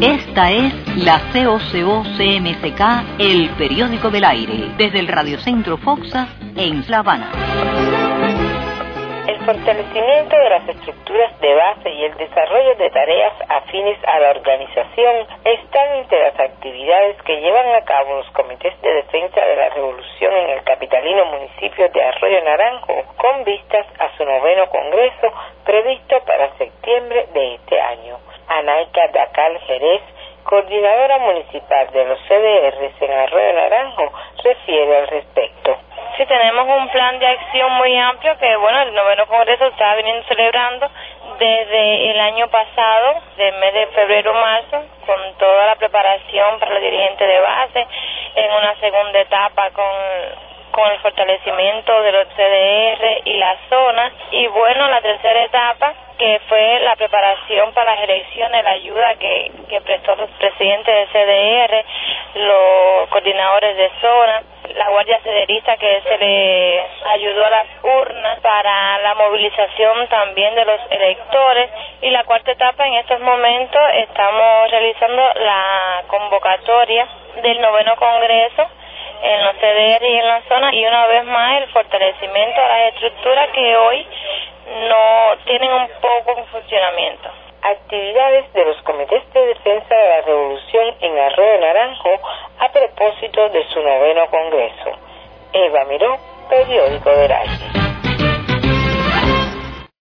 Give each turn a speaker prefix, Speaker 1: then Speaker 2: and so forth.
Speaker 1: Esta es la COCO-CMCK, el periódico del aire, desde el Radiocentro Foxa en La Habana.
Speaker 2: El fortalecimiento de las estructuras de base y el desarrollo de tareas afines a la organización están entre las actividades que llevan a cabo los comités de defensa de la revolución en el capitalino municipio de Arroyo Naranjo, con vistas a su 9º congreso previsto para septiembre de este año. Anaika Dacal Jerez, coordinadora municipal de los CDRs en Arroyo Naranjo, refiere al respecto.
Speaker 3: Sí, tenemos un plan de acción muy amplio que, bueno, el 9º Congreso está viniendo celebrando desde el año pasado, del mes de febrero-marzo, con toda la preparación para los dirigentes de base, en una segunda etapa con el fortalecimiento de los CDR y la zona, y bueno, la tercera etapa, que fue la preparación para las elecciones, la ayuda que prestó los presidentes de CDR, los coordinadores de zona, la Guardia Cederista que se le ayudó a las urnas para la movilización también de los electores, y la cuarta etapa en estos momentos estamos realizando la convocatoria del 9º Congreso en los CDR y en la zona, y una vez más el fortalecimiento de las estructuras que hoy no tienen un poco en funcionamiento.
Speaker 2: Actividades de los comités de defensa de la revolución en Arroyo Naranjo a propósito de su 9º congreso. Eva Miró, periódico del aire.